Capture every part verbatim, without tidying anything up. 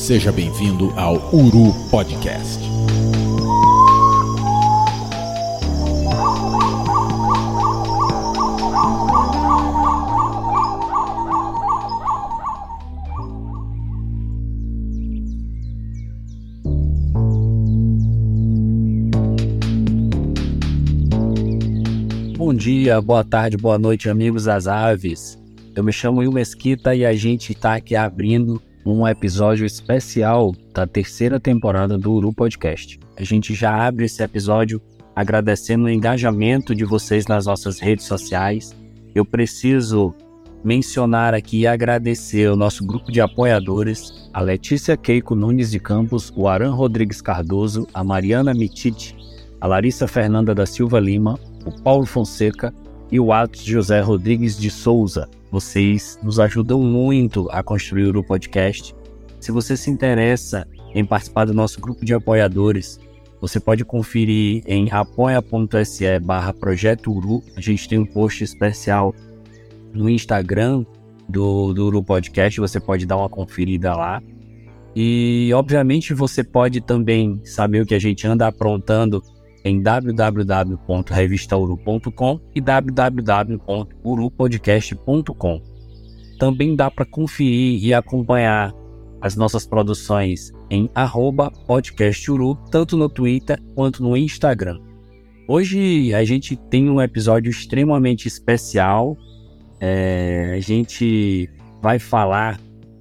Seja bem-vindo ao Uru Podcast. Bom dia, boa tarde, boa noite, amigos das aves. Eu me chamo Will Mesquita e a gente está aqui abrindo um episódio especial da terceira temporada do Uru Podcast. A gente já abre esse episódio agradecendo o engajamento de vocês nas nossas redes sociais. Eu preciso mencionar aqui e agradecer o nosso grupo de apoiadores, a Letícia Keiko Nunes de Campos, o Aran Rodrigues Cardoso, a Mariana Mitite, a Larissa Fernanda da Silva Lima, o Paulo Fonseca e o Atos José Rodrigues de Souza. Vocês nos ajudam muito a construir o Uru Podcast. Se você se interessa em participar do nosso grupo de apoiadores, você pode conferir em apoia.se barra Projeto Uru. A gente tem um post especial no Instagram do, do Uru Podcast, você pode dar uma conferida lá. E, obviamente, você pode também saber o que a gente anda aprontando em w w w ponto revista uru ponto com e w w w ponto uru podcast ponto com. Também dá para conferir e acompanhar as nossas produções em arroba podcasturu, tanto no Twitter quanto no Instagram. Hoje a gente tem um episódio extremamente especial. É, a gente vai falar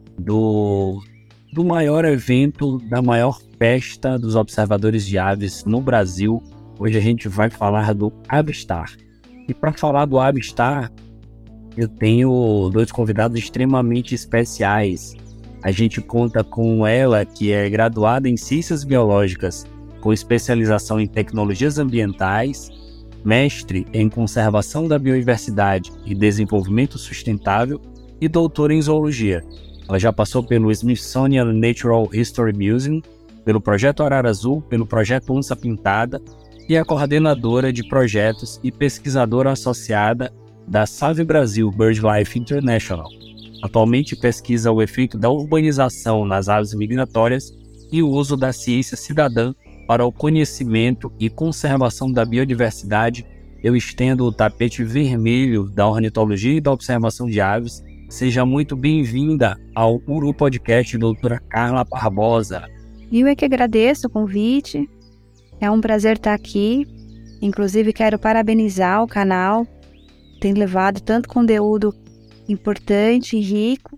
do, do maior evento, da maior festa dos observadores de aves no Brasil. Hoje a gente vai falar do Avistar. E para falar do Avistar, eu tenho dois convidados extremamente especiais. A gente conta com ela, que é graduada em Ciências Biológicas, com especialização em Tecnologias Ambientais, mestre em Conservação da Biodiversidade e Desenvolvimento Sustentável e doutora em Zoologia. Ela já passou pelo Smithsonian Natural History Museum, pelo Projeto Arara Azul, pelo Projeto Onça Pintada, e é coordenadora de projetos e pesquisadora associada da Save Brasil BirdLife International. Atualmente pesquisa o efeito da urbanização nas aves migratórias e o uso da ciência cidadã para o conhecimento e conservação da biodiversidade. Eu estendo o tapete vermelho da ornitologia e da observação de aves. Seja muito bem-vinda ao Uru Podcast, doutora Carla Barbosa. Eu é que agradeço o convite. É um prazer estar aqui. Inclusive, quero parabenizar o canal. Tem levado tanto conteúdo importante e rico.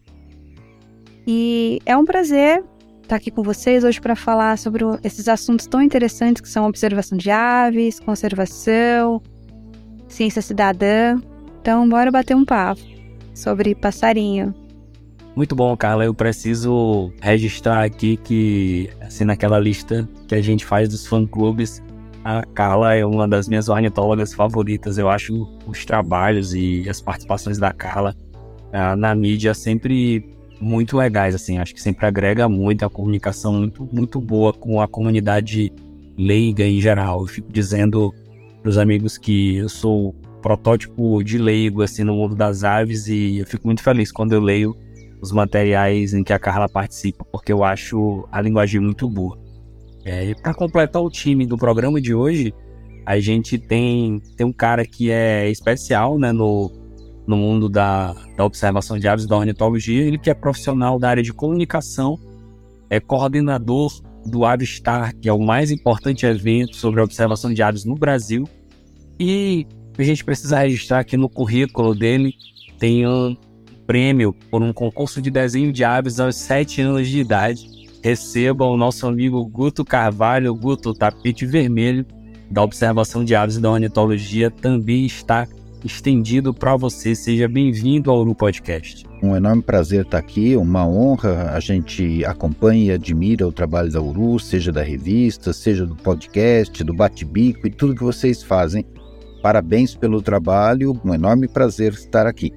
E é um prazer estar aqui com vocês hoje para falar sobre esses assuntos tão interessantes que são observação de aves, conservação, ciência cidadã. Então, bora bater um papo sobre passarinho. Muito bom, Carla. Eu preciso registrar aqui que, assim, naquela lista que a gente faz dos fã-clubes, a Carla é uma das minhas ornitólogas favoritas. Eu acho os trabalhos e as participações da Carla uh, na mídia sempre muito legais, assim. Acho que sempre agrega muito, a comunicação muito, muito boa com a comunidade leiga em geral. Eu fico dizendo para os amigos que eu sou protótipo de leigo, assim, no mundo das aves, e eu fico muito feliz quando eu leio os materiais em que a Carla participa, porque eu acho a linguagem muito boa. É, e para completar o time do programa de hoje, a gente tem, tem um cara que é especial, né, no, no mundo da, da observação de aves e da ornitologia. Ele que é profissional da área de comunicação, é coordenador do Avistar, que é o mais importante evento sobre a observação de aves no Brasil. E a gente precisa registrar que no currículo dele tem um prêmio por um concurso de desenho de aves aos sete anos de idade. Receba o nosso amigo Guto Carvalho. Guto, o tapete vermelho da observação de aves e da ornitologia também está estendido para você. Seja bem-vindo ao Uru Podcast. Um enorme prazer estar aqui, uma honra. A gente acompanha e admira o trabalho da Uru, seja da revista, seja do podcast, do Bate-Bico e tudo que vocês fazem. Parabéns pelo trabalho, um enorme prazer estar aqui.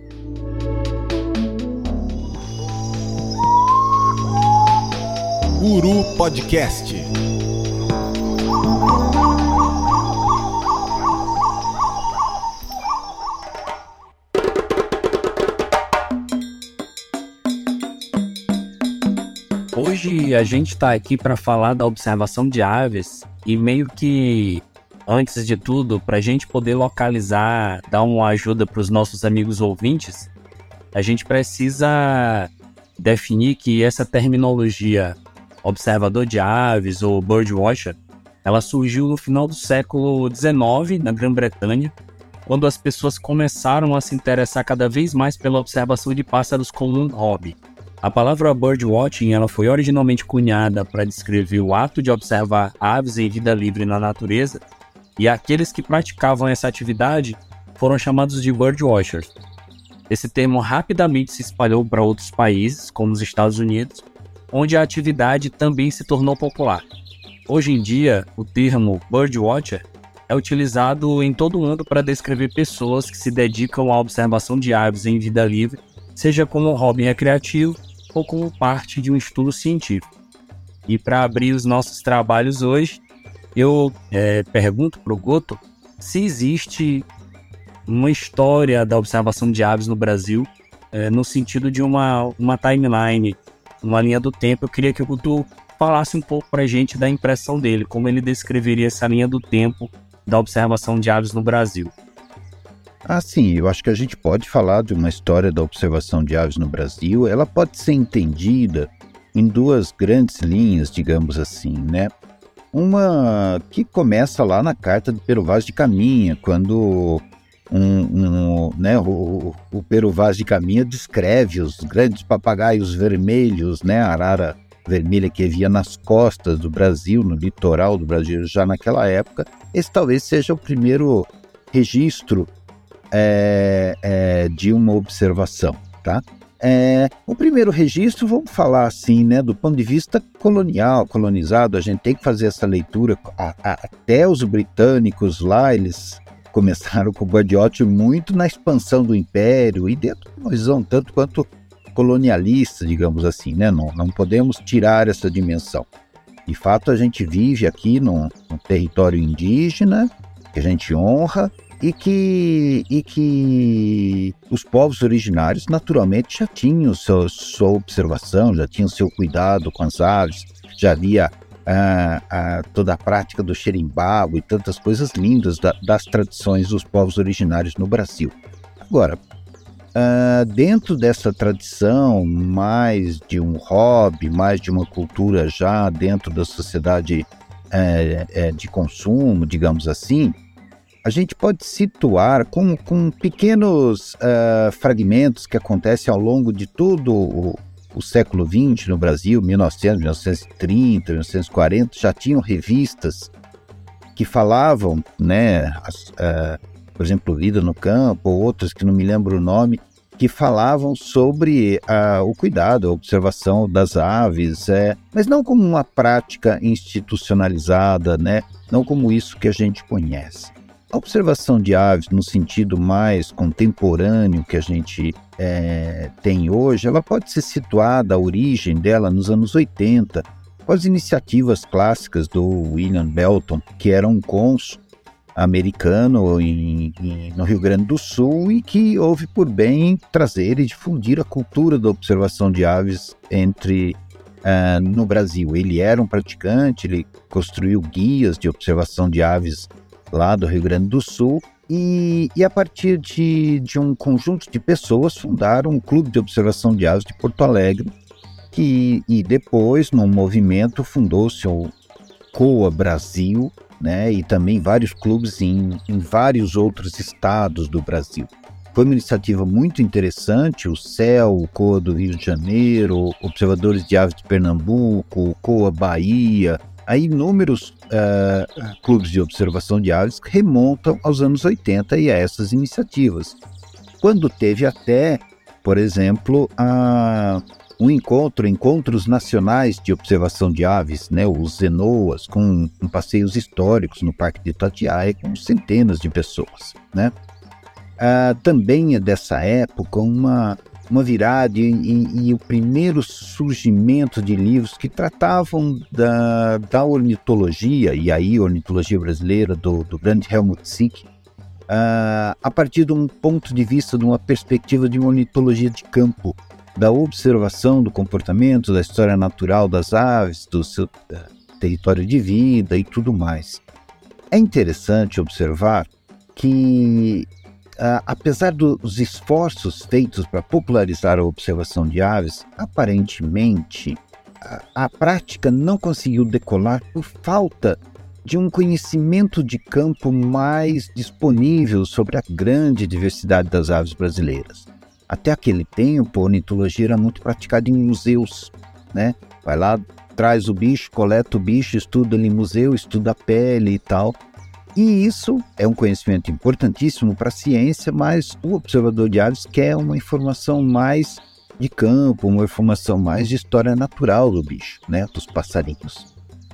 Uru Podcast. Hoje a gente está aqui para falar da observação de aves e meio que, antes de tudo, para a gente poder localizar, dar uma ajuda para os nossos amigos ouvintes, a gente precisa definir que essa terminologia observador de aves ou birdwatcher, ela surgiu no final do século dezenove na Grã-Bretanha, quando as pessoas começaram a se interessar cada vez mais pela observação de pássaros como um hobby. A palavra birdwatching ela foi originalmente cunhada para descrever o ato de observar aves em vida livre na natureza, e aqueles que praticavam essa atividade foram chamados de birdwatchers. Esse termo rapidamente se espalhou para outros países, como os Estados Unidos, onde a atividade também se tornou popular. Hoje em dia, o termo birdwatcher é utilizado em todo o mundo para descrever pessoas que se dedicam à observação de aves em vida livre, seja como um hobby recreativo ou como parte de um estudo científico. E para abrir os nossos trabalhos hoje, eu é, pergunto para o Goto se existe uma história da observação de aves no Brasil, é, no sentido de uma, uma timeline, uma linha do tempo. Eu queria que o Goto falasse um pouco para a gente da impressão dele, como ele descreveria essa linha do tempo da observação de aves no Brasil. Ah, sim, eu acho que a gente pode falar de uma história da observação de aves no Brasil. Ela pode ser entendida em duas grandes linhas, digamos assim, né? Uma que começa lá na carta de Pero Vaz de Caminha, quando um, um, né, o, o Pero Vaz de Caminha descreve os grandes papagaios vermelhos, né, a arara vermelha que havia nas costas do Brasil, no litoral do Brasil já naquela época. Esse talvez seja o primeiro registro é, é, de uma observação, tá? É, o primeiro registro, vamos falar assim, né, do ponto de vista colonial, colonizado, a gente tem que fazer essa leitura. A, a, até os britânicos lá, eles começaram com o birdwatching muito na expansão do império e dentro de uma visão tanto quanto colonialista, digamos assim, né? Não, não podemos tirar essa dimensão. De fato, a gente vive aqui num, num território indígena, que a gente honra, e que, e que os povos originários naturalmente já tinham seu, sua observação, já tinham seu cuidado com as aves, já havia ah, ah, toda a prática do xerimbau e tantas coisas lindas da, das tradições dos povos originários no Brasil. Agora, ah, dentro dessa tradição, mais de um hobby, mais de uma cultura já dentro da sociedade é, é, de consumo, digamos assim, a gente pode situar com, com pequenos uh, fragmentos que acontecem ao longo de todo o, o século vinte no Brasil, mil e novecentos, mil novecentos e trinta, mil novecentos e quarenta, já tinham revistas que falavam, né, as, uh, por exemplo, Vida no Campo, ou outras que não me lembro o nome, que falavam sobre uh, o cuidado, a observação das aves, é, mas não como uma prática institucionalizada, né, não como isso que a gente conhece. A observação de aves, no sentido mais contemporâneo que a gente é, tem hoje, ela pode ser situada, a origem dela, nos anos oitenta, com as iniciativas clássicas do William Belton, que era um cônsul americano em, em, no Rio Grande do Sul e que houve por bem trazer e difundir a cultura da observação de aves entre, uh, no Brasil. Ele era um praticante, ele construiu guias de observação de aves lá do Rio Grande do Sul, e, e a partir de, de um conjunto de pessoas fundaram um clube de observação de aves de Porto Alegre, que, e depois, num movimento, fundou-se o COA Brasil, né, e também vários clubes em, em vários outros estados do Brasil. Foi uma iniciativa muito interessante, o C E L, o COA do Rio de Janeiro, Observadores de Aves de Pernambuco, o COA Bahia. Há inúmeros uh, clubes de observação de aves que remontam aos anos oitenta e a essas iniciativas. Quando teve até, por exemplo, a, um encontro, encontros nacionais de observação de aves, né, os ZENOAS, com, com passeios históricos no Parque de Itatiaia, com centenas de pessoas, né? Uh, também é dessa época uma... uma virada e, e, e o primeiro surgimento de livros que tratavam da, da ornitologia, e aí ornitologia brasileira do, do grande Helmut Sick, uh, a partir de um ponto de vista, de uma perspectiva de uma ornitologia de campo, da observação do comportamento, da história natural das aves, do seu uh, território de vida e tudo mais. É interessante observar que, uh, apesar dos esforços feitos para popularizar a observação de aves, aparentemente a, a prática não conseguiu decolar por falta de um conhecimento de campo mais disponível sobre a grande diversidade das aves brasileiras. Até aquele tempo, a ornitologia era muito praticada em museus, né? Vai lá, traz o bicho, coleta o bicho, estuda ele em museu, estuda a pele e tal. E isso é um conhecimento importantíssimo para a ciência, mas o observador de aves quer uma informação mais de campo, uma informação mais de história natural do bicho, né? Dos passarinhos.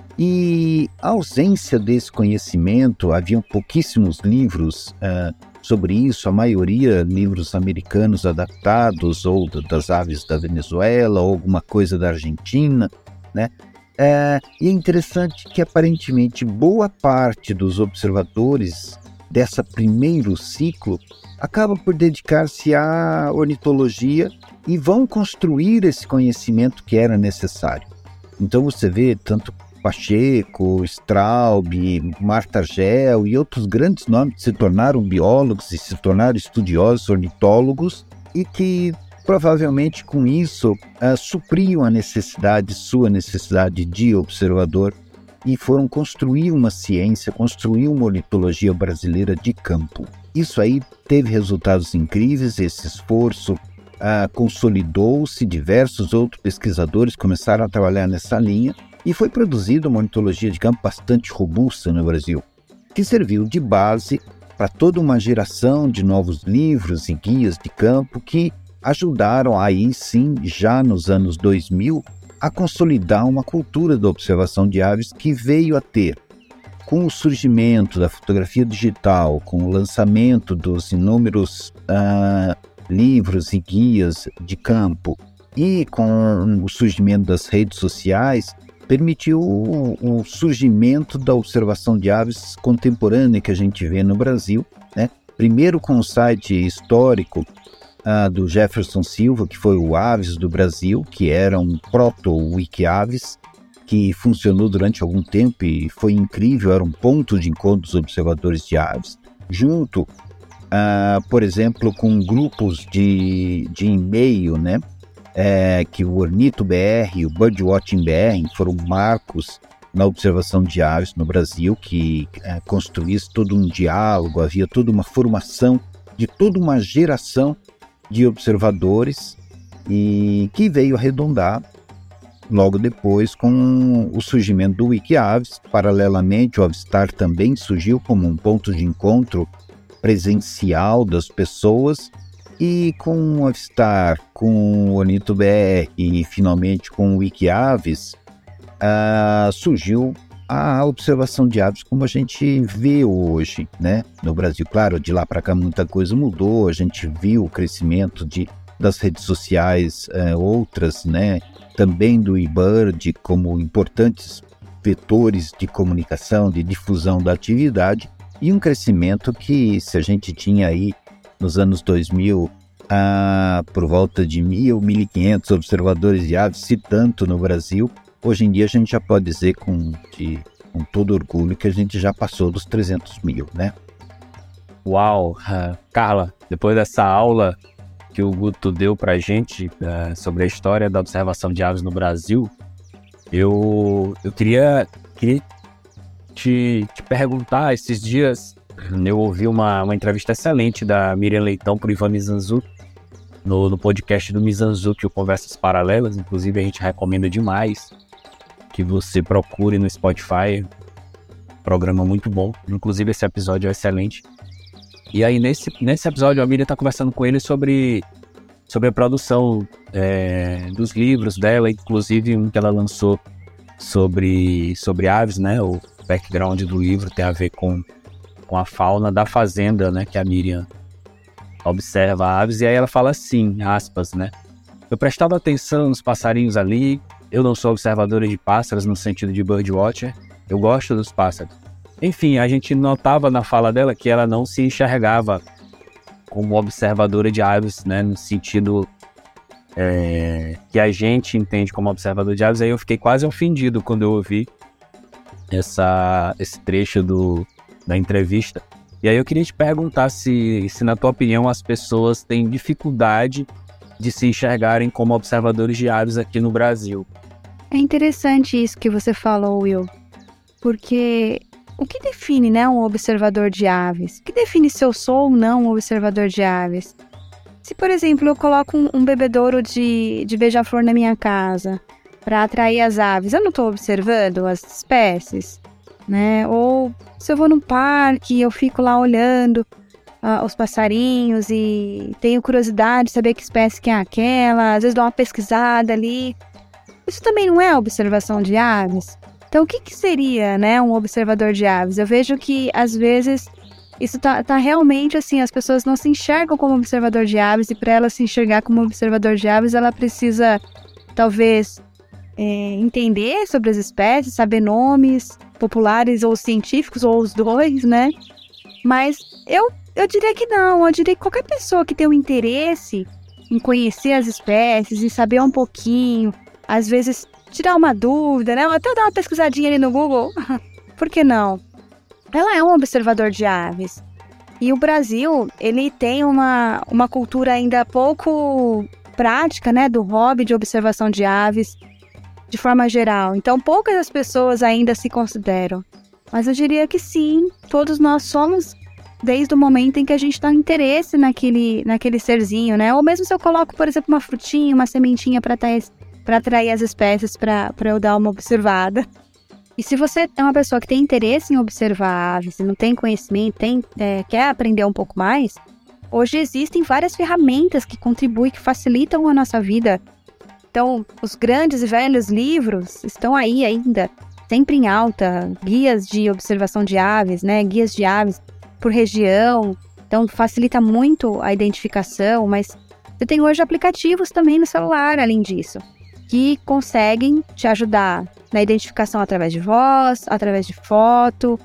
E a ausência desse conhecimento, haviam pouquíssimos livros uh, sobre isso, a maioria livros americanos adaptados, ou das aves da Venezuela, ou alguma coisa da Argentina, né? É, e é interessante que aparentemente boa parte dos observadores dessa primeiro ciclo acaba por dedicar-se à ornitologia e vão construir esse conhecimento que era necessário. Então você vê tanto Pacheco, Straub, Marta Gell e outros grandes nomes que se tornaram biólogos e se tornaram estudiosos, ornitólogos, e que provavelmente com isso uh, supriam a necessidade, sua necessidade de observador, e foram construir uma ciência, construir uma ornitologia brasileira de campo. Isso aí teve resultados incríveis, esse esforço uh, consolidou-se, diversos outros pesquisadores começaram a trabalhar nessa linha, e foi produzida uma ornitologia de campo bastante robusta no Brasil, que serviu de base para toda uma geração de novos livros e guias de campo que ajudaram aí sim, já nos anos dois mil, a consolidar uma cultura da observação de aves que veio a ter, com o surgimento da fotografia digital, com o lançamento dos inúmeros uh, livros e guias de campo e com o surgimento das redes sociais, permitiu o, o surgimento da observação de aves contemporânea que a gente vê no Brasil, né? Primeiro com o site histórico Uh, do Jefferson Silva, que foi o Aves do Brasil, que era um proto-Wikiaves, que funcionou durante algum tempo e foi incrível, era um ponto de encontro dos observadores de aves, junto, uh, por exemplo, com grupos de, de e-mail, né, é, que o Ornito B R e o Birdwatching B R foram marcos na observação de aves no Brasil, que é, construísse todo um diálogo, havia toda uma formação de toda uma geração de observadores, e que veio arredondar logo depois com o surgimento do Wikiaves. Paralelamente, o Avistar também surgiu como um ponto de encontro presencial das pessoas, e com o Avistar, com o Ornito B R e finalmente com o Wikiaves, uh, surgiu a observação de aves como a gente vê hoje, né? No Brasil. Claro, de lá para cá muita coisa mudou, a gente viu o crescimento de, das redes sociais, é, outras, né? Também do eBird como importantes vetores de comunicação, de difusão da atividade, e um crescimento que, se a gente tinha aí nos anos dois mil, ah, por volta de mil, mil e quinhentos observadores de aves, se tanto no Brasil, hoje em dia a gente já pode dizer com, de, com todo orgulho que a gente já passou dos trezentos mil, né? Uau! Uh, Carla, depois dessa aula que o Guto deu pra gente uh, sobre a história da observação de aves no Brasil, eu, eu queria, queria te, te perguntar, esses dias eu ouvi uma, uma entrevista excelente da Miriam Leitão pro Ivan Mizanzuki, no, no podcast do Mizanzuki, o Conversas Paralelas. Inclusive a gente recomenda demais que você procure no Spotify, programa muito bom, inclusive esse episódio é excelente. E aí nesse, nesse episódio a Miriam está conversando com ele sobre, sobre a produção é, dos livros dela, inclusive um que ela lançou sobre, sobre aves, né? O background do livro tem a ver com, com a fauna da fazenda, né? Que a Miriam observa aves, e aí ela fala assim, aspas, né? Eu prestava atenção nos passarinhos ali. Eu não sou observadora de pássaros no sentido de birdwatcher, eu gosto dos pássaros. Enfim, a gente notava na fala dela que ela não se enxergava como observadora de aves, né, no sentido é, que a gente entende como observador de aves. Aí eu fiquei quase ofendido quando eu ouvi essa, esse trecho do, da entrevista. E aí eu queria te perguntar se, se, na tua opinião, as pessoas têm dificuldade de se enxergarem como observadores de aves aqui no Brasil. É interessante isso que você falou, Will, porque o que define, né, um observador de aves? O que define se eu sou ou não um observador de aves? Se, por exemplo, eu coloco um, um bebedouro de, de beija-flor na minha casa para atrair as aves, eu não estou observando as espécies, né? Ou se eu vou num parque e eu fico lá olhando uh, os passarinhos e tenho curiosidade de saber que espécie que é aquela, às vezes dou uma pesquisada ali. Isso também não é observação de aves? Então, o que, que seria, né, um observador de aves? Eu vejo que, às vezes, isso tá, tá realmente assim, as pessoas não se enxergam como observador de aves, e para ela se enxergar como observador de aves, ela precisa, talvez, é, entender sobre as espécies, saber nomes populares ou científicos, ou os dois, né? Mas eu, eu diria que não, eu diria que qualquer pessoa que tem um interesse em conhecer as espécies, em saber um pouquinho, às vezes tirar uma dúvida, né? Até dar uma pesquisadinha ali no Google, por que não? Ela é um observador de aves. E o Brasil, ele tem uma, uma cultura ainda pouco prática, né, do hobby de observação de aves, de forma geral. Então, poucas das pessoas ainda se consideram. Mas eu diria que sim, todos nós somos, desde o momento em que a gente está interesse naquele, naquele serzinho, né? Ou mesmo se eu coloco, por exemplo, uma frutinha, uma sementinha para para atrair as espécies, para eu dar uma observada. E se você é uma pessoa que tem interesse em observar aves, não tem conhecimento, tem, é, quer aprender um pouco mais, hoje existem várias ferramentas que contribuem, que facilitam a nossa vida. Então, os grandes e velhos livros estão aí ainda, sempre em alta, guias de observação de aves, né, guias de aves por região, então facilita muito a identificação, mas você tem hoje aplicativos também no celular, além disso, que conseguem te ajudar na identificação através de voz, através de foto.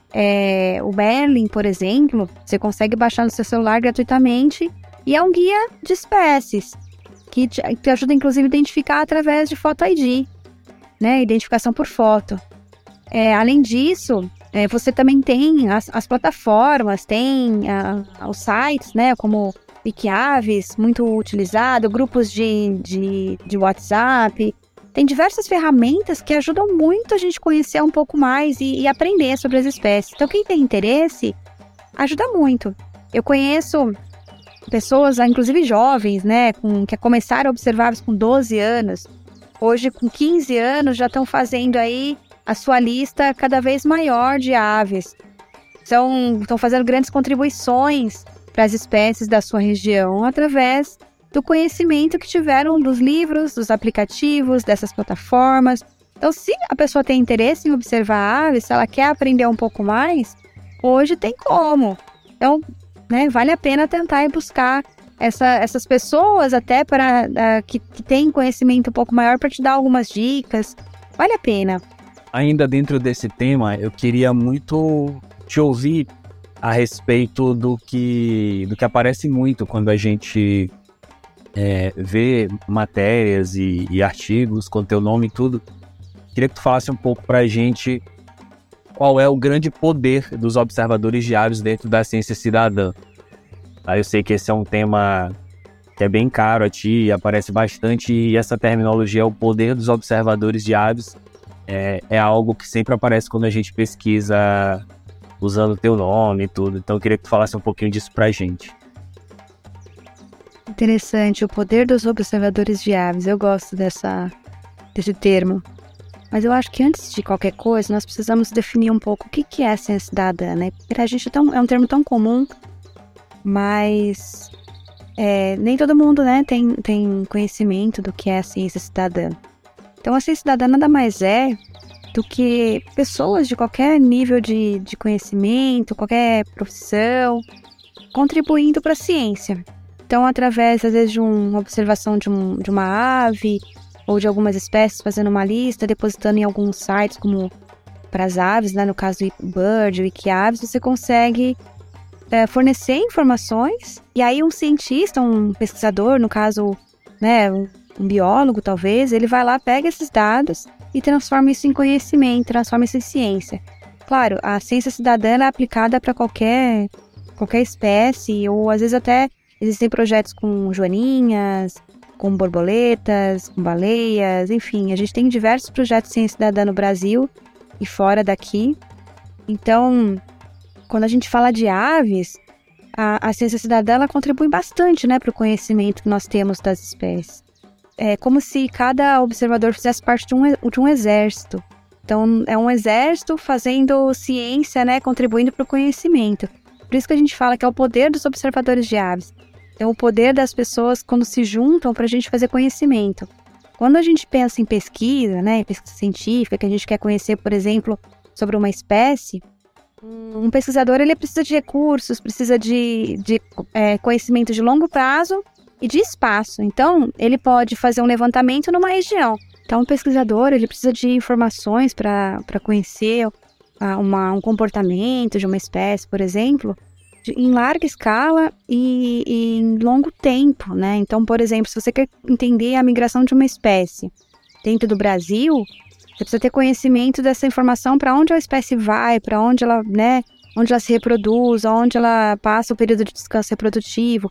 É, o Merlin, por exemplo, você consegue baixar no seu celular gratuitamente e é um guia de espécies que te, te ajuda, inclusive, a identificar através de Foto I D, né? Identificação por foto. É, além disso, é, você também tem as, as plataformas, tem a, os sites, né? Como Wikiaves, muito utilizado, grupos de, de, de WhatsApp. Tem diversas ferramentas que ajudam muito a gente conhecer um pouco mais e, e aprender sobre as espécies. Então, quem tem interesse, ajuda muito. Eu conheço pessoas, inclusive jovens, né, com, que começaram a observar aves com doze anos. Hoje, com quinze anos, já estão fazendo aí a sua lista cada vez maior de aves. São, estão fazendo grandes contribuições para as espécies da sua região através do conhecimento que tiveram dos livros, dos aplicativos, dessas plataformas. Então, se a pessoa tem interesse em observar aves, se ela quer aprender um pouco mais, hoje tem como. Então, né, vale a pena tentar ir buscar essa, essas pessoas até para uh, que, que têm conhecimento um pouco maior para te dar algumas dicas. Vale a pena. Ainda dentro desse tema, eu queria muito te ouvir a respeito do que, do que aparece muito quando a gente é, vê matérias e, e artigos com teu nome e tudo. Queria que tu falasse um pouco pra gente qual é o grande poder dos observadores de aves dentro da ciência cidadã. Aí eu sei que esse é um tema que é bem caro a ti, aparece bastante, e essa terminologia, o poder dos observadores de aves, é, é algo que sempre aparece quando a gente pesquisa usando o teu nome e tudo. Então eu queria que tu falasse um pouquinho disso pra gente. Interessante, o poder dos observadores de aves. Eu gosto dessa, desse termo. Mas eu acho que antes de qualquer coisa, nós precisamos definir um pouco o que, que é ciência cidadã, né? Porque a gente é, tão, é um termo tão comum, mas é, nem todo mundo, né, tem, tem conhecimento do que é a ciência cidadã. Então a ciência cidadã nada mais é do que pessoas de qualquer nível de, de conhecimento, qualquer profissão, contribuindo para a ciência. Então, através, às vezes, de uma observação de, um, de uma ave ou de algumas espécies, fazendo uma lista, depositando em alguns sites, como para as aves, né, no caso do Bird, Wikiaves, você consegue é, fornecer informações, e aí um cientista, um pesquisador, no caso né, um, um biólogo talvez, ele vai lá, pega esses dados e transforma isso em conhecimento, transforma isso em ciência. Claro, a ciência cidadã é aplicada para qualquer, qualquer espécie, ou às vezes até existem projetos com joaninhas, com borboletas, com baleias, enfim, a gente tem diversos projetos de ciência cidadã no Brasil e fora daqui. Então, quando a gente fala de aves, a, a ciência cidadã ela contribui bastante, né, para o conhecimento que nós temos das espécies. É como se cada observador fizesse parte de um, de um exército. Então, é um exército fazendo ciência, né, contribuindo para o conhecimento. Por isso que a gente fala que é o poder dos observadores de aves. É o poder das pessoas quando se juntam para a gente fazer conhecimento. Quando a gente pensa em pesquisa, né, em pesquisa científica, que a gente quer conhecer, por exemplo, sobre uma espécie, um pesquisador ele precisa de recursos, precisa de, de é, conhecimento de longo prazo e de espaço. Então, ele pode fazer um levantamento numa região. Então, um pesquisador ele precisa de informações para conhecer uh, uma, um comportamento de uma espécie, por exemplo, de, em larga escala e, e em longo tempo, né? Então, por exemplo, se você quer entender a migração de uma espécie dentro do Brasil, você precisa ter conhecimento dessa informação para onde a espécie vai, para onde ela, né, onde ela se reproduz, onde ela passa o período de descanso reprodutivo.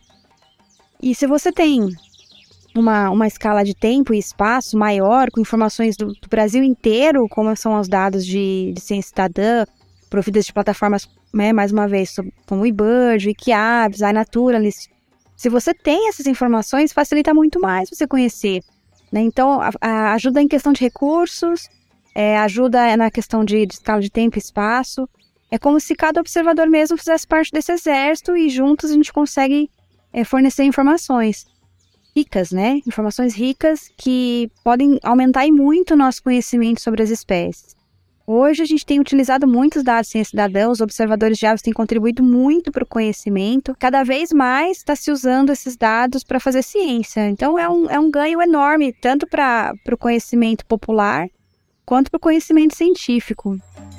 E se você tem uma, uma escala de tempo e espaço maior, com informações do, do Brasil inteiro, como são os dados de, de ciência cidadã, providas de plataformas, né, mais uma vez, como o eBird, o Wikiaves, a iNaturalist. Se você tem essas informações, facilita muito mais você conhecer, né? Então, a, a ajuda em questão de recursos, é, ajuda na questão de, de escala de tempo e espaço. É como se cada observador mesmo fizesse parte desse exército e juntos a gente consegue é, fornecer informações ricas, né? Informações ricas que podem aumentar e muito o nosso conhecimento sobre as espécies. Hoje a gente tem utilizado muitos dados de ciência cidadã, os observadores de aves têm contribuído muito para o conhecimento. Cada vez mais está se usando esses dados para fazer ciência. Então é um, é um ganho enorme, tanto para o conhecimento popular, quanto para o conhecimento científico.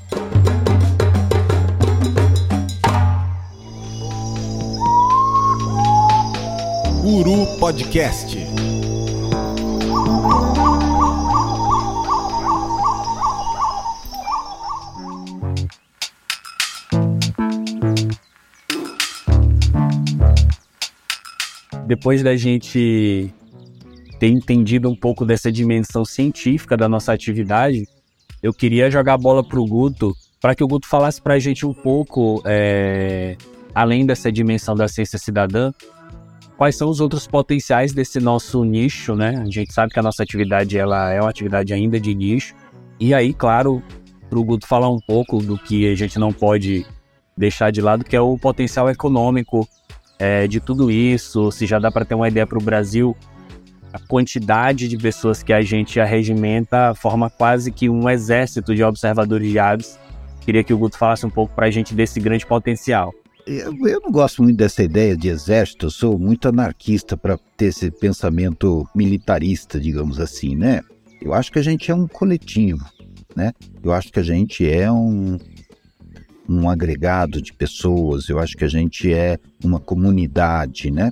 Uru Podcast. Depois da gente ter entendido um pouco dessa dimensão científica da nossa atividade, eu queria jogar a bola para o Guto, para que o Guto falasse para a gente um pouco, é, além dessa dimensão da ciência cidadã, quais são os outros potenciais desse nosso nicho, né? A gente sabe que a nossa atividade ela é uma atividade ainda de nicho. E aí, claro, para o Guto falar um pouco do que a gente não pode deixar de lado, que é o potencial econômico é, de tudo isso. Se já dá para ter uma ideia para o Brasil, a quantidade de pessoas que a gente arregimenta forma quase que um exército de observadores de aves. Queria que o Guto falasse um pouco para a gente desse grande potencial. Eu, eu não gosto muito dessa ideia de exército, eu sou muito anarquista para ter esse pensamento militarista, digamos assim, né? Eu acho que a gente é um coletivo, né? Eu acho que a gente é um, um agregado de pessoas, eu acho que a gente é uma comunidade, né?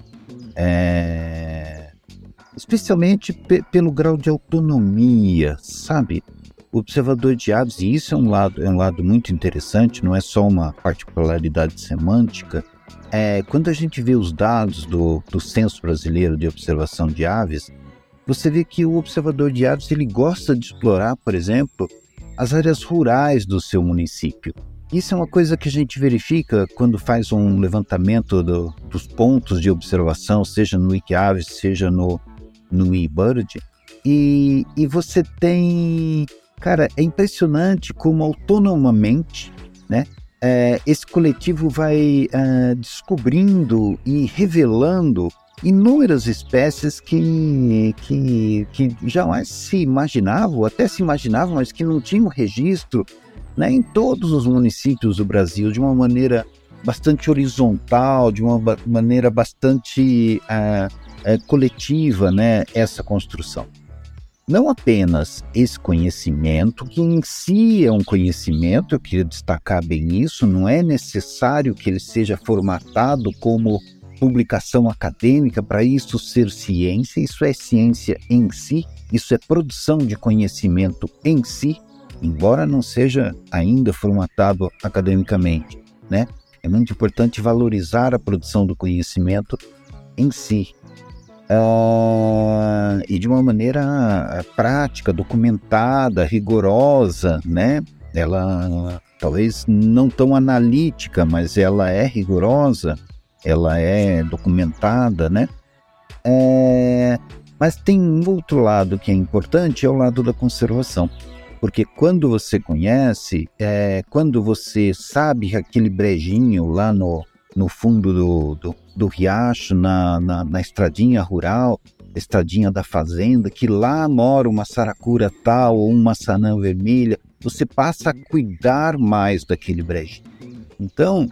É... Especialmente pe- pelo grau de autonomia, sabe? O observador de aves, e isso é um lado, é um lado muito interessante, não é só uma particularidade semântica. É, quando a gente vê os dados do, do Censo Brasileiro de Observação de Aves, você vê que o observador de aves ele gosta de explorar, por exemplo, as áreas rurais do seu município. Isso é uma coisa que a gente verifica quando faz um levantamento do, dos pontos de observação, seja no Wikiaves, seja no, no eBird, e, e você tem... Cara, é impressionante como autonomamente, né, é, esse coletivo vai é, descobrindo e revelando inúmeras espécies que, que, que jamais se imaginavam, até se imaginavam, mas que não tinham registro, né, em todos os municípios do Brasil, de uma maneira bastante horizontal, de uma maneira bastante é, é, coletiva, né, essa construção. Não apenas esse conhecimento, que em si é um conhecimento, eu queria destacar bem isso, não é necessário que ele seja formatado como publicação acadêmica para isso ser ciência. Isso é ciência em si, isso é produção de conhecimento em si, embora não seja ainda formatado academicamente, né? É muito importante valorizar a produção do conhecimento em si. Uh, e de uma maneira prática, documentada, rigorosa, né? Ela talvez não tão analítica, mas ela é rigorosa, ela é documentada, né? É, mas tem um outro lado que é importante, é o lado da conservação. Porque quando você conhece, é, quando você sabe que aquele brejinho lá no, no fundo do, do, do riacho, na, na, na estradinha rural, estradinha da fazenda, que lá mora uma saracura tal ou uma maçanã vermelha, você passa a cuidar mais daquele brejinho. Então,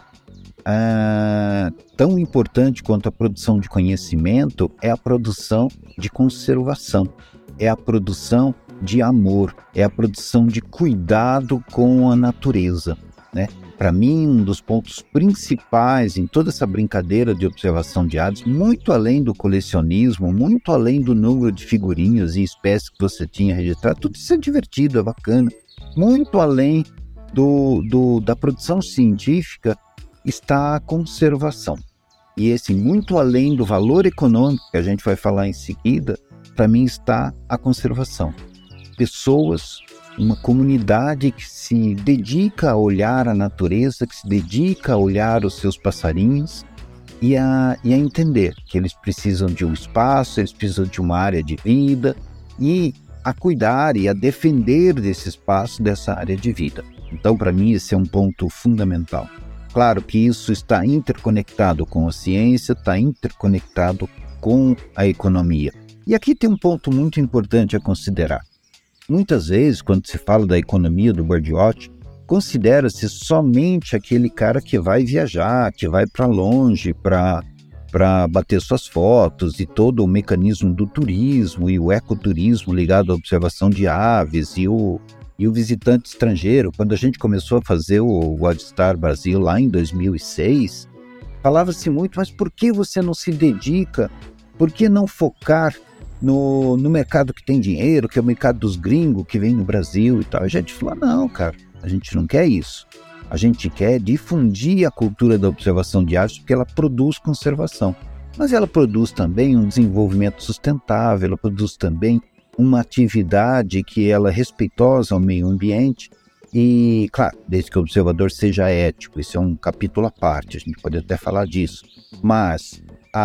é, tão importante quanto a produção de conhecimento é a produção de conservação, é a produção de amor, é a produção de cuidado com a natureza, né? Para mim, um dos pontos principais em toda essa brincadeira de observação de aves, muito além do colecionismo, muito além do número de figurinhas e espécies que você tinha registrado, tudo isso é divertido, é bacana, muito além do, do, da produção científica está a conservação. E esse muito além do valor econômico, que a gente vai falar em seguida, para mim está a conservação. Pessoas, uma comunidade que se dedica a olhar a natureza, que se dedica a olhar os seus passarinhos e a, e a entender que eles precisam de um espaço, eles precisam de uma área de vida e a cuidar e a defender desse espaço, dessa área de vida. Então, para mim, esse é um ponto fundamental. Claro que isso está interconectado com a ciência, está interconectado com a economia. E aqui tem um ponto muito importante a considerar. Muitas vezes, quando se fala da economia do birdwatch, considera-se somente aquele cara que vai viajar, que vai para longe para para bater suas fotos, e todo o mecanismo do turismo e o ecoturismo ligado à observação de aves e o, e o visitante estrangeiro. Quando a gente começou a fazer o WildStar Brasil lá em dois mil e seis, falava-se muito, mas por que você não se dedica? Por que não focar No, no mercado que tem dinheiro, que é o mercado dos gringos que vem no Brasil e tal? A gente falou, não, cara, a gente não quer isso. A gente quer difundir a cultura da observação de aves porque ela produz conservação. Mas ela produz também um desenvolvimento sustentável, ela produz também uma atividade que ela é respeitosa ao meio ambiente e, claro, desde que o observador seja ético. Isso é um capítulo à parte, a gente pode até falar disso. Mas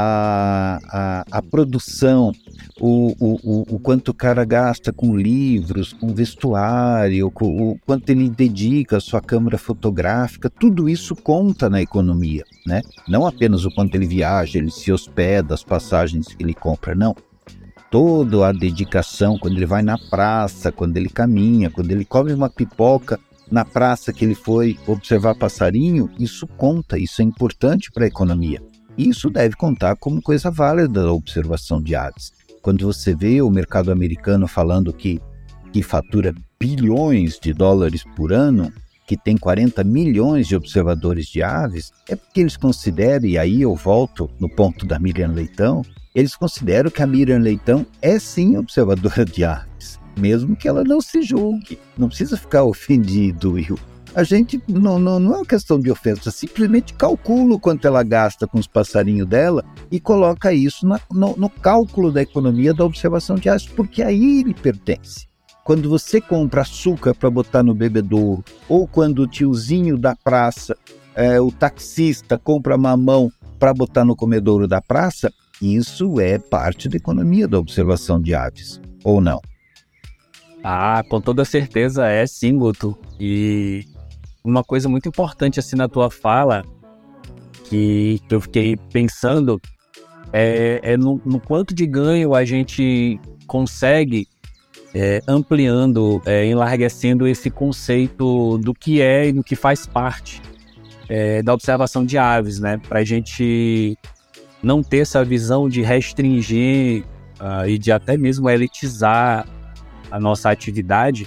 A, a, a produção, o, o, o quanto o cara gasta com livros, com vestuário, com, o quanto ele dedica a sua câmera fotográfica, tudo isso conta na economia, né? Não apenas o quanto ele viaja, ele se hospeda, as passagens que ele compra, não. Toda a dedicação, quando ele vai na praça, quando ele caminha, quando ele come uma pipoca na praça que ele foi observar passarinho, isso conta, isso é importante para a economia. Isso deve contar como coisa válida da observação de aves. Quando você vê o mercado americano falando que, que fatura bilhões de dólares por ano, que tem quarenta milhões de observadores de aves, é porque eles consideram, e aí eu volto no ponto da Miriam Leitão, eles consideram que a Miriam Leitão é sim observadora de aves, mesmo que ela não se julgue. Não precisa ficar ofendido, Will. A gente não, não, não é uma questão de ofensa, simplesmente calcula o quanto ela gasta com os passarinhos dela e coloca isso na, no, no cálculo da economia da observação de aves, porque aí ele pertence. Quando você compra açúcar para botar no bebedouro, ou quando o tiozinho da praça, é, o taxista, compra mamão para botar no comedouro da praça, isso é parte da economia da observação de aves, ou não? Ah, com toda certeza é sim, Guto. E uma coisa muito importante assim na tua fala, que eu fiquei pensando, é, é no, no quanto de ganho a gente consegue é, ampliando, é, enlarguecendo esse conceito do que é e do que faz parte é, da observação de aves, né? Para a gente não ter essa visão de restringir uh, e de até mesmo elitizar a nossa atividade.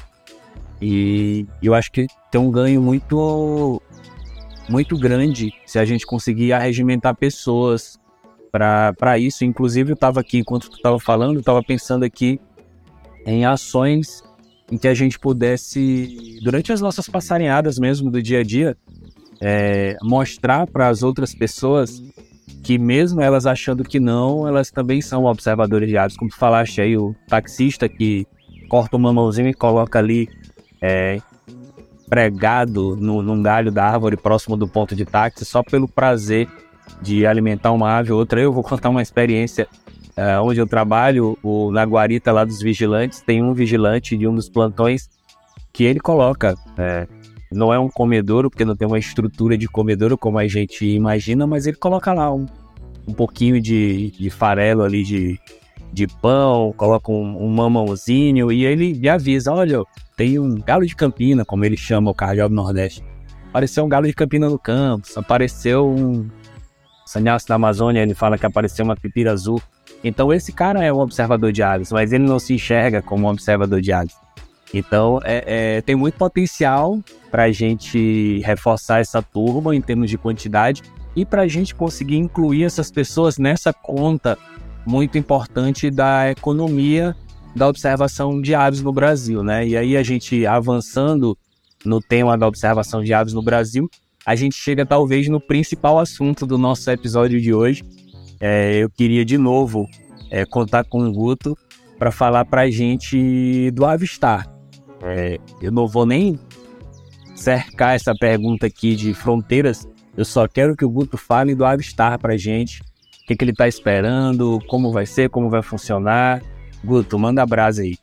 E eu acho que tem um ganho muito, muito grande se a gente conseguir arregimentar pessoas para isso. Inclusive, eu estava aqui, enquanto tu estava falando, eu estava pensando aqui em ações em que a gente pudesse, durante as nossas passarinhadas mesmo do dia a dia, é, mostrar para as outras pessoas que mesmo elas achando que não, elas também são observadores de aves. Como tu falaste aí, o taxista que corta o mamãozinho e coloca ali é, pregado no, num galho da árvore próximo do ponto de táxi, só pelo prazer de alimentar uma ave ou outra. Eu vou contar uma experiência uh, onde eu trabalho, o, na guarita lá dos vigilantes, tem um vigilante de um dos plantões que ele coloca, é, não é um comedouro, porque não tem uma estrutura de comedouro como a gente imagina, mas ele coloca lá um, um pouquinho de, de farelo ali de, de pão, coloca um, um mamãozinho e ele me avisa, olha, tem um galo de campina, como ele chama o Cardial do Nordeste. Apareceu um galo de campina no campo, apareceu um sanhaço da Amazônia, ele fala que apareceu uma pipira azul. Então esse cara é um observador de aves, mas ele não se enxerga como um observador de aves. Então é, é, tem muito potencial para a gente reforçar essa turma em termos de quantidade e para a gente conseguir incluir essas pessoas nessa conta muito importante da economia da observação de aves no Brasil, né? E aí a gente avançando no tema da observação de aves no Brasil, a gente chega talvez no principal assunto do nosso episódio de hoje. É, eu queria de novo é, contar com o Guto para falar para a gente do Avistar. É, eu não vou nem cercar essa pergunta aqui de fronteiras, eu só quero que o Guto fale do Avistar para a gente, o que, que ele está esperando, como vai ser, como vai funcionar. Guto, manda a brasa aí.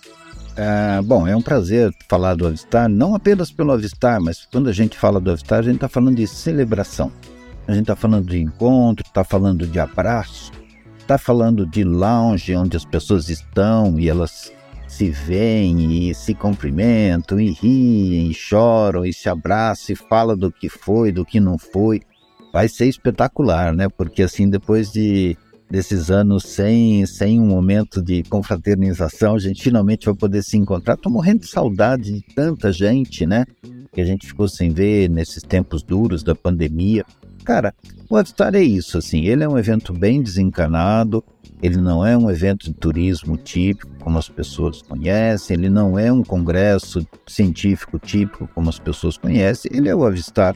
É, bom, é um prazer falar do Avistar, não apenas pelo Avistar, mas quando a gente fala do Avistar, a gente está falando de celebração. A gente está falando de encontro, está falando de abraço, está falando de lounge, onde as pessoas estão e elas se veem e se cumprimentam e riem, e choram e se abraçam e falam do que foi, do que não foi. Vai ser espetacular, né? Porque assim, depois de desses anos sem, sem um momento de confraternização, a gente finalmente vai poder se encontrar. Tô morrendo de saudade de tanta gente, né? Que a gente ficou sem ver nesses tempos duros da pandemia. Cara, o Avistar é isso, assim, ele é um evento bem desencanado, ele não é um evento de turismo típico, como as pessoas conhecem, ele não é um congresso científico típico, como as pessoas conhecem, ele é o Avistar,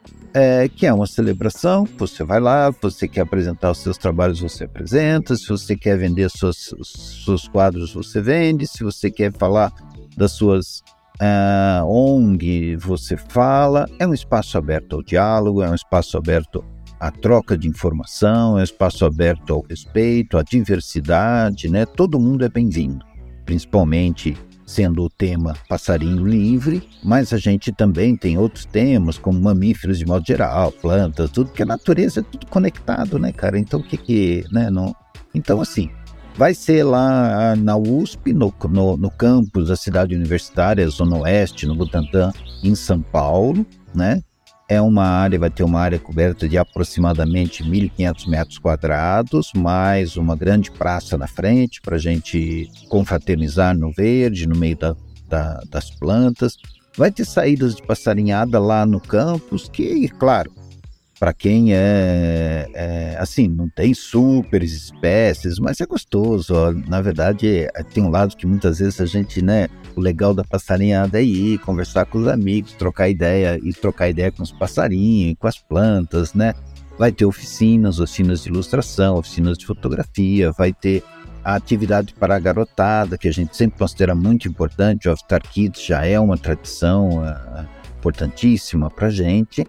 é, que é uma celebração, você vai lá, você quer apresentar os seus trabalhos, você apresenta, se você quer vender seus, seus quadros, você vende, se você quer falar das suas Uh, O N G, você fala, é um espaço aberto ao diálogo, é um espaço aberto à troca de informação, é um espaço aberto ao respeito, à diversidade, né? Todo mundo é bem-vindo, principalmente sendo o tema passarinho livre, mas a gente também tem outros temas, como mamíferos de modo geral, plantas, tudo, porque a natureza é tudo conectado, né, cara? Então, o que que, né, não... Então, assim, vai ser lá na U S P, no, no, no campus da cidade universitária, Zona Oeste, no Butantã, em São Paulo, né? É uma área, vai ter uma área coberta de aproximadamente mil e quinhentos metros quadrados, mais uma grande praça na frente para a gente confraternizar no verde, no meio da, da, das plantas. Vai ter saídas de passarinhada lá no campus, que, claro, para quem é, é, assim, não tem super espécies, mas é gostoso, ó. Na verdade, tem um lado que muitas vezes a gente, né, o legal da passarinhada é ir, conversar com os amigos, trocar ideia, e trocar ideia com os passarinhos, com as plantas, né? Vai ter oficinas, oficinas de ilustração, oficinas de fotografia, vai ter a atividade para a garotada, que a gente sempre considera muito importante. O Avistar Kids já é uma tradição uh, importantíssima para a gente.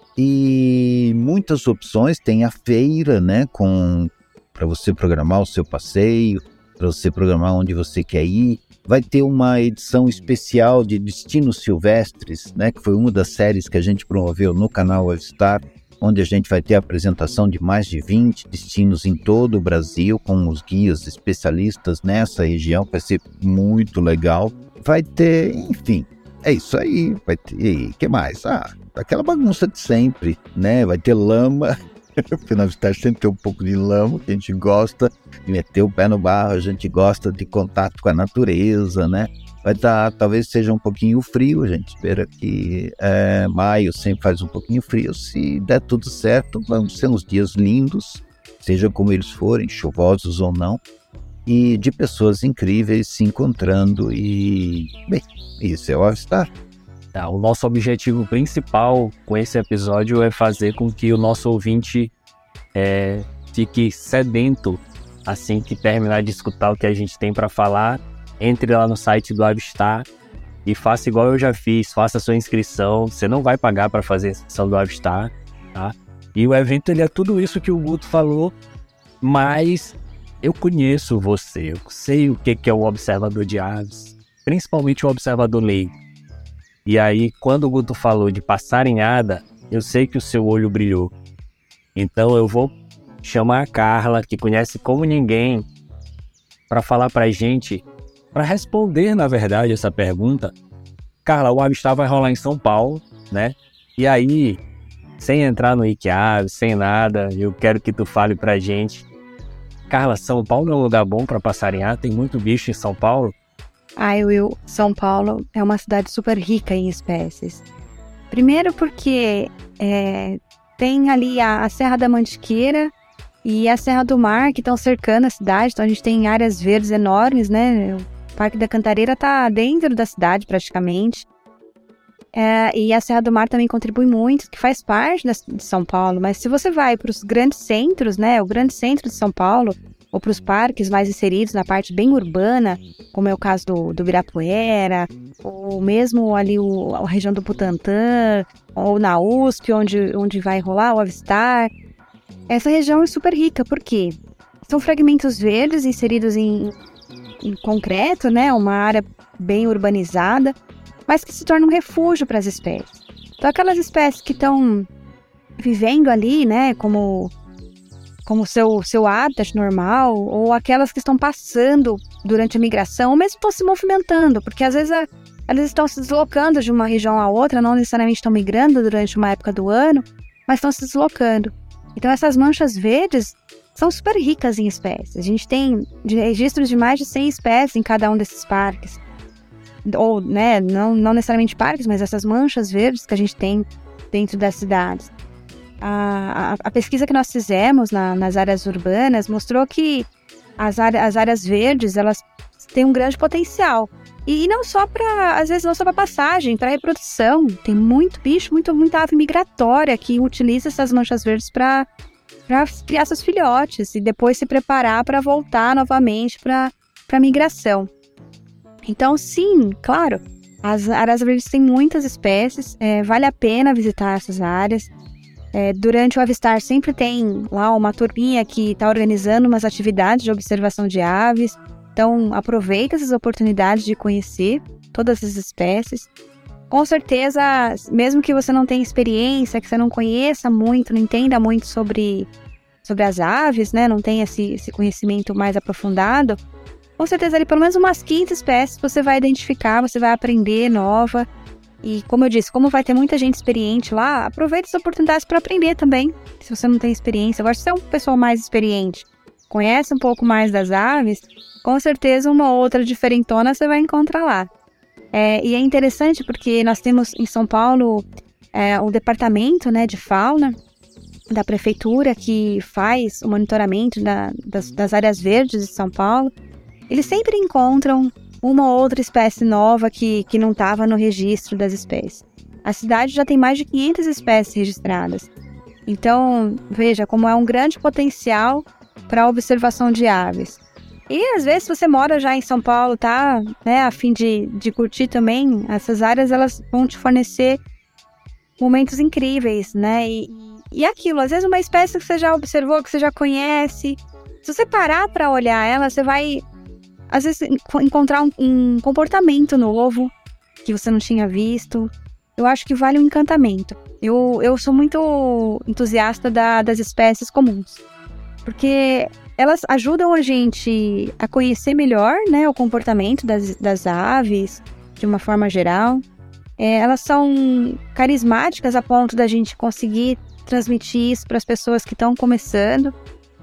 E muitas opções, tem a feira, né, com para você programar o seu passeio, para você programar onde você quer ir. Vai ter uma edição especial de Destinos Silvestres, né, que foi uma das séries que a gente promoveu no canal Avistar, onde a gente vai ter a apresentação de mais de vinte destinos em todo o Brasil, com os guias especialistas nessa região, vai ser muito legal. Vai ter, enfim, é isso aí. Vai ter, e o que mais? Ah, aquela bagunça de sempre, né? Vai ter lama, porque na Avistar sempre tem um pouco de lama, que a gente gosta de meter o pé no barro, a gente gosta de contato com a natureza, né? Vai estar, talvez seja um pouquinho frio, a gente espera que é, maio sempre faz um pouquinho frio, se der tudo certo, vão ser uns dias lindos, seja como eles forem, chuvosos ou não, e de pessoas incríveis se encontrando e, bem, isso é o Avistar. Tá, o nosso objetivo principal com esse episódio é fazer com que o nosso ouvinte é, fique sedento assim que terminar de escutar o que a gente tem para falar. Entre lá no site do Avistar e faça igual eu já fiz, faça a sua inscrição. Você não vai pagar para fazer a inscrição do Avistar, tá? E o evento ele é tudo isso que o Guto falou, mas eu conheço você, eu sei o que é o observador de aves, principalmente o observador leigo. E aí, quando o Guto falou de passarinhada, eu sei que o seu olho brilhou. Então eu vou chamar a Carla, que conhece como ninguém, para falar pra gente, para responder, na verdade, essa pergunta. Carla, o Avistar vai rolar em São Paulo, né? E aí, sem entrar no Wikiaves, sem nada, eu quero que tu fale pra gente. Carla, São Paulo é um lugar bom para passarinhar? Tem muito bicho em São Paulo? Ai, Will, São Paulo é uma cidade super rica em espécies. Primeiro porque é, tem ali a, a Serra da Mantiqueira e a Serra do Mar, que estão cercando a cidade. Então a gente tem áreas verdes enormes, né? O Parque da Cantareira está dentro da cidade praticamente. É, e a Serra do Mar também contribui muito, que faz parte da, de São Paulo. Mas se você vai para os grandes centros, né? O grande centro de São Paulo, ou para os parques mais inseridos na parte bem urbana, como é o caso do, do Ibirapuera, ou mesmo ali o, a região do Butantã, ou na U S P, onde, onde vai rolar o Avistar. Essa região é super rica, por quê? São fragmentos verdes inseridos em, em concreto, né? Uma área bem urbanizada, mas que se torna um refúgio para as espécies. Então aquelas espécies que estão vivendo ali, né, como... como seu, seu habitat normal, ou aquelas que estão passando durante a migração, ou mesmo estão se movimentando, porque às vezes a, elas estão se deslocando de uma região a outra, não necessariamente estão migrando durante uma época do ano, mas estão se deslocando. Então essas manchas verdes são super ricas em espécies. A gente tem registros de mais de cem espécies em cada um desses parques. Ou, né, não, não necessariamente parques, mas essas manchas verdes que a gente tem dentro das cidades. A, a, a pesquisa que nós fizemos na, nas áreas urbanas mostrou que as, área, as áreas verdes, elas têm um grande potencial. E, e não só para, às vezes não só para passagem, para reprodução. Tem muito bicho, muito, muita ave migratória que utiliza essas manchas verdes para criar seus filhotes e depois se preparar para voltar novamente para a migração. Então, sim, claro, as áreas verdes têm muitas espécies, é, vale a pena visitar essas áreas. É, durante o Avistar sempre tem lá uma turminha que está organizando umas atividades de observação de aves. Então aproveita essas oportunidades de conhecer todas as espécies. Com certeza, mesmo que você não tenha experiência, que você não conheça muito, não entenda muito sobre, sobre as aves, né? Não tenha esse, esse conhecimento mais aprofundado, com certeza ali pelo menos umas quinze espécies você vai identificar, você vai aprender nova. E como eu disse, como vai ter muita gente experiente lá, aproveite as oportunidades para aprender também, se você não tem experiência. Agora, se você é um pessoal mais experiente, conhece um pouco mais das aves, com certeza uma outra diferentona você vai encontrar lá. É, e é interessante porque nós temos em São Paulo é, um departamento, né, de fauna da prefeitura que faz o monitoramento da, das, das áreas verdes de São Paulo. Eles sempre encontram uma ou outra espécie nova que, que não estava no registro das espécies. A cidade já tem mais de quinhentas espécies registradas. Então, veja como é um grande potencial para a observação de aves. E às vezes, se você mora já em São Paulo, tá, né, a fim de, de curtir também, essas áreas elas vão te fornecer momentos incríveis, né? E, e aquilo, às vezes uma espécie que você já observou, que você já conhece, se você parar para olhar ela, você vai... às vezes encontrar um, um comportamento novo que você não tinha visto. Eu acho que vale um encantamento. Eu, eu sou muito entusiasta da, das espécies comuns, porque elas ajudam a gente a conhecer melhor, né, o comportamento das, das aves, de uma forma geral. É, elas são carismáticas a ponto da gente conseguir transmitir isso para as pessoas que estão começando.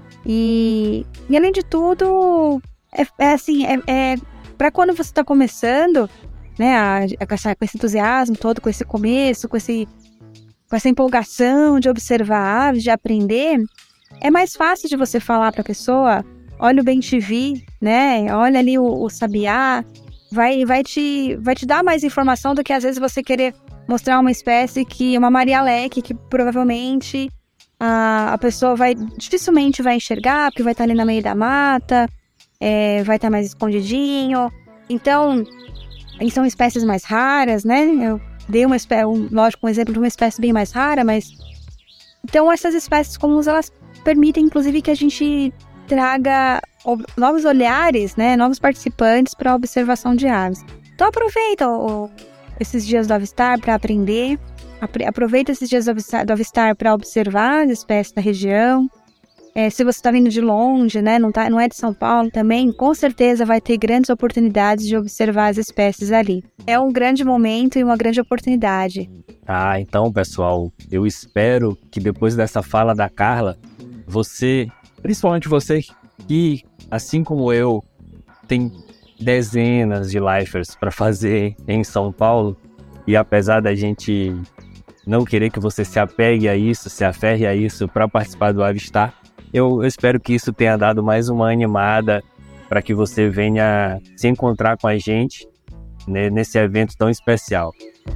E, e além de tudo... É, é assim, é, é para quando você está começando, né, a, a, com esse entusiasmo todo, com esse começo, com, esse, com essa empolgação de observar aves, de aprender, é mais fácil de você falar para a pessoa, olha o bem te vi, né? Olha ali o, o sabiá, vai, vai, te, vai te dar mais informação do que às vezes você querer mostrar uma espécie que, uma Maria-Leque, que provavelmente a, a pessoa vai, dificilmente vai enxergar, porque vai estar ali no meio da mata, é, vai estar mais escondidinho. Então, são espécies mais raras, né? Eu dei uma espécie, um, lógico, um exemplo de uma espécie bem mais rara, mas... Então, essas espécies comuns, elas permitem, inclusive, que a gente traga novos olhares, né? Novos participantes para a observação de aves. Então, aproveita o, esses dias do Avistar para aprender. Aproveita esses dias do Avistar, do Avistar para observar as espécies da região. É, se você está vindo de longe, né, não, tá, não é de São Paulo também, com certeza vai ter grandes oportunidades de observar as espécies ali. É um grande momento e uma grande oportunidade. Ah, então, pessoal, eu espero que depois dessa fala da Carla, você, principalmente você que, assim como eu, tem dezenas de lifers para fazer em São Paulo, e apesar da gente não querer que você se apegue a isso, se aferre a isso para participar do Avistar, Eu, eu espero que isso tenha dado mais uma animada para que você venha se encontrar com a gente, né, nesse evento tão especial.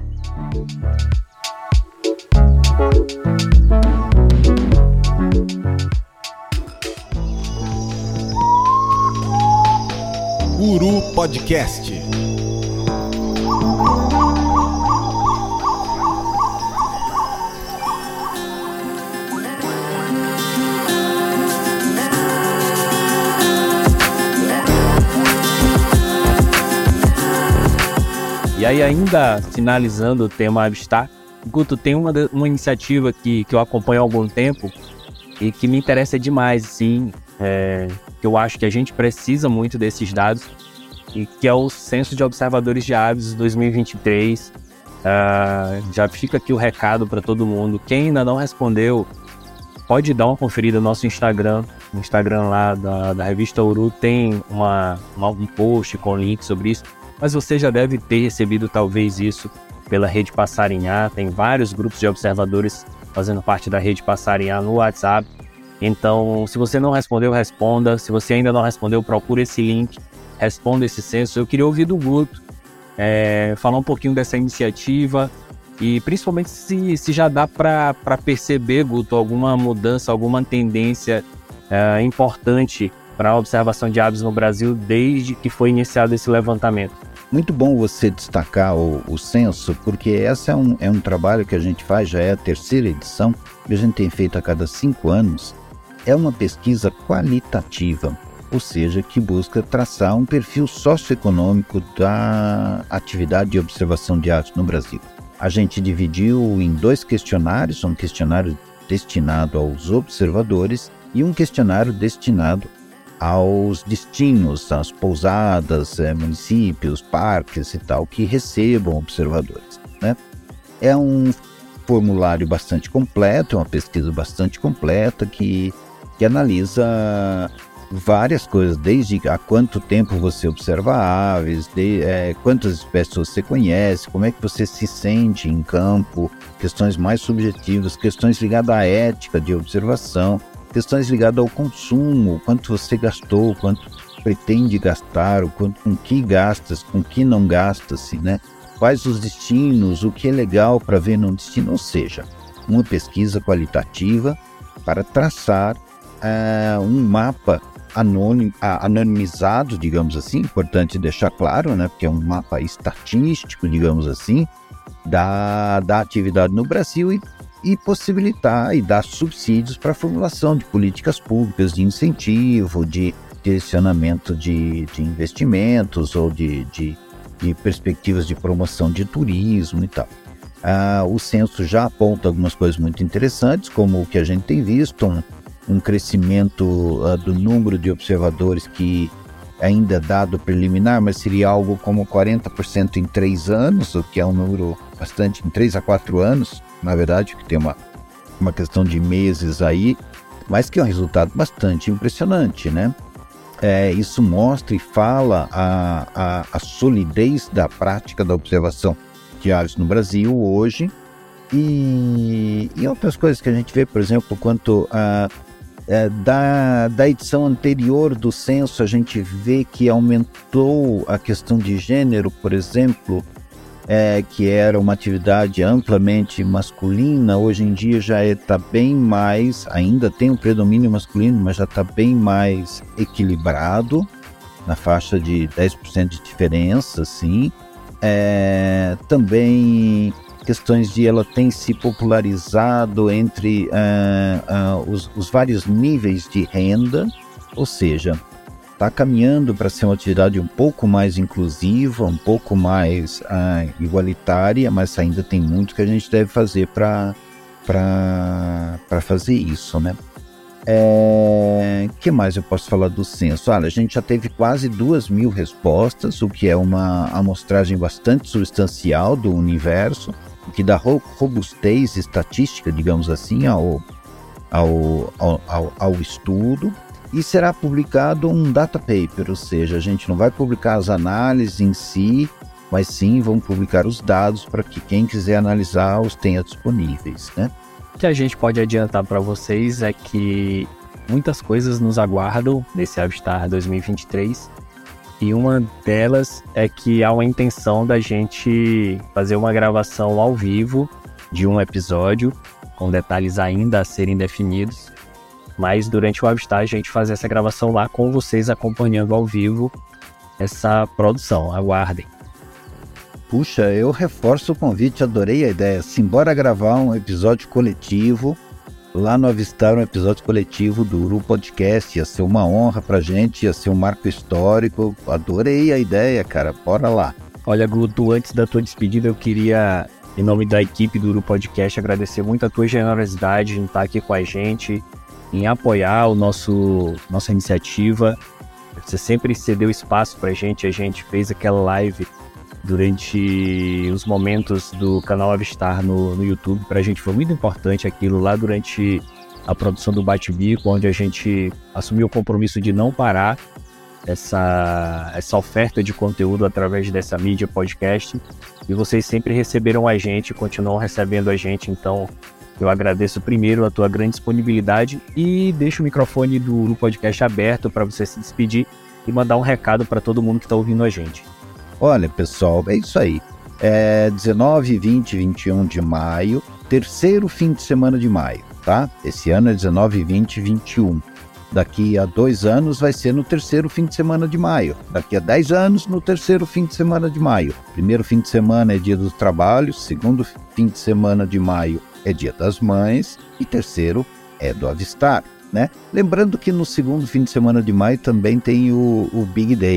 Uru Podcast. E aí, ainda finalizando o tema Avistar, Guto, tem uma, uma iniciativa que, que eu acompanho há algum tempo e que me interessa demais, sim, é, que eu acho que a gente precisa muito desses dados, e que é o Censo de Observadores de Aves dois mil e vinte e três. Uh, já fica aqui o recado para todo mundo. Quem ainda não respondeu, pode dar uma conferida no nosso Instagram. No Instagram lá da, da revista Uru tem uma, uma, um post com link sobre isso. Mas você já deve ter recebido talvez isso pela Rede Passarinhar. Tem vários grupos de observadores fazendo parte da Rede Passarinhar no WhatsApp. Então, se você não respondeu, responda. Se você ainda não respondeu, procure esse link, responda esse censo. Eu queria ouvir do Guto, é, falar um pouquinho dessa iniciativa e principalmente se, se já dá para perceber, Guto, alguma mudança, alguma tendência é, importante para a observação de aves no Brasil desde que foi iniciado esse levantamento. Muito bom você destacar o, o censo, porque esse é um, é um trabalho que a gente faz, já é a terceira edição, que a gente tem feito a cada cinco anos. É uma pesquisa qualitativa, ou seja, que busca traçar um perfil socioeconômico da atividade de observação de aves no Brasil. A gente dividiu em dois questionários, um questionário destinado aos observadores e um questionário destinado aos destinos, às pousadas, é, municípios, parques e tal, que recebam observadores, né? É um formulário bastante completo, é uma pesquisa bastante completa que, que analisa várias coisas, desde há quanto tempo você observa aves, de, é, quantas espécies você conhece, como é que você se sente em campo, questões mais subjetivas, questões ligadas à ética de observação, questões ligadas ao consumo, quanto você gastou, quanto pretende gastar, o quanto, com que gastas, com que não gasta-se, né? Quais os destinos, o que é legal para ver num destino, ou seja, uma pesquisa qualitativa para traçar uh, um mapa anonim, anonimizado, digamos assim, importante deixar claro, né? Porque é um mapa estatístico, digamos assim, da, da atividade no Brasil e e possibilitar e dar subsídios para a formulação de políticas públicas de incentivo, de direcionamento de, de investimentos ou de, de, de perspectivas de promoção de turismo e tal. Ah, o censo já aponta algumas coisas muito interessantes, como o que a gente tem visto, um, um crescimento ah, do número de observadores que ainda é dado preliminar, mas seria algo como quarenta por cento em três anos, o que é um número bastante, em três a quatro anos, na verdade, que tem uma, uma questão de meses aí, mas que é um resultado bastante impressionante, né? É, isso mostra e fala a, a, a solidez da prática da observação de aves no Brasil hoje e, e outras coisas que a gente vê, por exemplo, quanto a É, da, da edição anterior do censo, a gente vê que aumentou a questão de gênero, por exemplo, é, que era uma atividade amplamente masculina. Hoje em dia já está bem mais, ainda tem um predomínio masculino, mas já está bem mais equilibrado, na faixa de dez por cento de diferença, assim. É, também questões de ela tem se popularizado entre uh, uh, os, os vários níveis de renda, ou seja, está caminhando para ser uma atividade um pouco mais inclusiva, um pouco mais uh, igualitária, mas ainda tem muito que a gente deve fazer para para fazer isso, né? É, que mais eu posso falar do censo? Olha, a gente já teve quase duas mil respostas, o que é uma amostragem bastante substancial do universo, o que dá robustez estatística, digamos assim, ao, ao, ao, ao estudo. E será publicado um data paper, ou seja, a gente não vai publicar as análises em si, mas sim vamos publicar os dados para que quem quiser analisar os tenha disponíveis, né? O que a gente pode adiantar para vocês é que muitas coisas nos aguardam nesse Avistar dois mil e vinte e três, e uma delas é que há uma intenção da gente fazer uma gravação ao vivo de um episódio, com detalhes ainda a serem definidos, mas durante o Avistar a gente faz essa gravação lá com vocês acompanhando ao vivo essa produção. Aguardem. Puxa, eu reforço o convite, adorei a ideia. Simbora gravar um episódio coletivo lá no Avistar, um episódio coletivo do Uru Podcast. Ia ser uma honra pra gente, ia ser um marco histórico. Adorei a ideia, cara. Bora lá. Olha, Guto, antes da tua despedida, eu queria, em nome da equipe do Uru Podcast, agradecer muito a tua generosidade em estar aqui com a gente, em apoiar o nosso, nossa iniciativa. Você sempre cedeu espaço pra gente, a gente fez aquela live durante os momentos do canal Avistar no, no YouTube. Pra gente foi muito importante aquilo lá durante a produção do Bate-Bico, onde a gente assumiu o compromisso de não parar essa, essa oferta de conteúdo através dessa mídia podcast, e vocês sempre receberam a gente, continuam recebendo a gente. Então eu agradeço primeiro a tua grande disponibilidade e deixo o microfone do Uru Podcast aberto para você se despedir e mandar um recado para todo mundo que está ouvindo a gente. Olha, pessoal, é isso aí. É dezenove, vinte e vinte e um de maio, terceiro fim de semana de maio, tá? Esse ano é dezenove, vinte e vinte e um. Daqui a dois anos vai ser no terceiro fim de semana de maio. Daqui a dez anos, no terceiro fim de semana de maio. Primeiro fim de semana é dia do trabalho, segundo fim de semana de maio é dia das mães e terceiro é do Avistar, né? Lembrando que no segundo fim de semana de maio também tem o, o Big Day,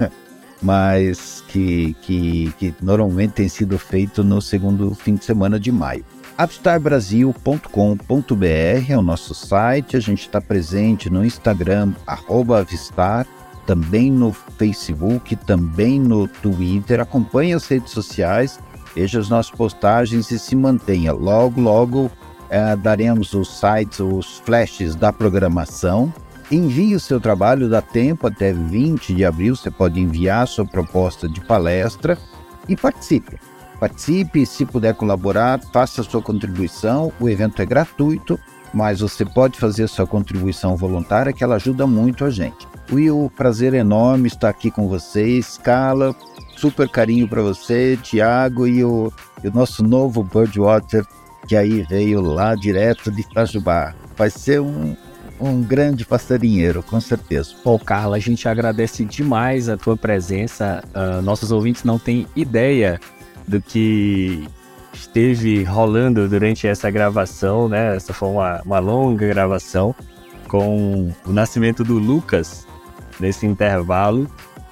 mas que, que, que normalmente tem sido feito no segundo fim de semana de maio. avistar brasil ponto com ponto b r é o nosso site. A gente está presente no Instagram, arroba Avistar, também no Facebook, também no Twitter. Acompanhe as redes sociais, veja as nossas postagens e se mantenha. Logo, logo é, daremos os sites, os flashes da programação. Envie o seu trabalho, dá tempo, até vinte de abril você pode enviar a sua proposta de palestra e participe. Participe, se puder colaborar, faça a sua contribuição. O evento é gratuito, mas você pode fazer a sua contribuição voluntária, que ela ajuda muito a gente. Will, prazer enorme estar aqui com vocês. Carla, super carinho para você. Tiago e o, e o nosso novo Birdwater, que aí veio lá direto de Itajubá. Vai ser um... um grande passarinheiro, com certeza. Pô, Carla, a gente agradece demais a tua presença. Uh, nossos ouvintes não têm ideia do que esteve rolando durante essa gravação, né? Essa foi uma, uma longa gravação com o nascimento do Lucas nesse intervalo.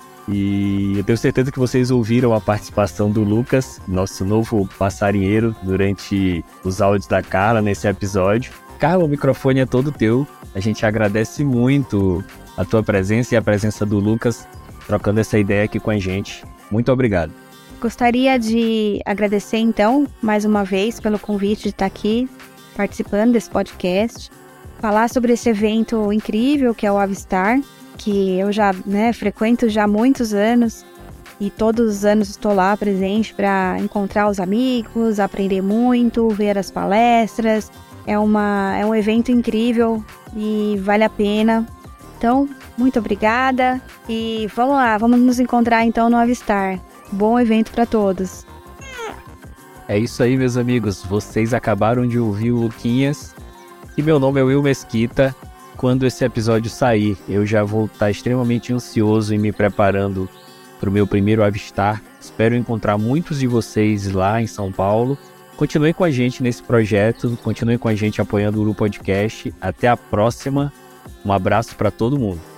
E eu tenho certeza que vocês ouviram a participação do Lucas, nosso novo passarinheiro, durante os áudios da Carla nesse episódio. Carla, o microfone é todo teu. A gente agradece muito a tua presença e a presença do Lucas trocando essa ideia aqui com a gente. Muito obrigado. Gostaria de agradecer, então, mais uma vez pelo convite de estar aqui participando desse podcast, falar sobre esse evento incrível que é o Avistar, que eu já né, frequento já há muitos anos e todos os anos estou lá presente para encontrar os amigos, aprender muito, ver as palestras. É, uma, é um evento incrível e vale a pena. Então, muito obrigada e vamos lá, vamos nos encontrar então no Avistar. Bom evento para todos. É isso aí, meus amigos. Vocês acabaram de ouvir o Luquinhas e meu nome é Will Mesquita. Quando esse episódio sair, eu já vou estar extremamente ansioso e me preparando para o meu primeiro Avistar. Espero encontrar muitos de vocês lá em São Paulo. Continuem com a gente nesse projeto, continuem com a gente apoiando o Uru Podcast. Até a próxima. Um abraço para todo mundo.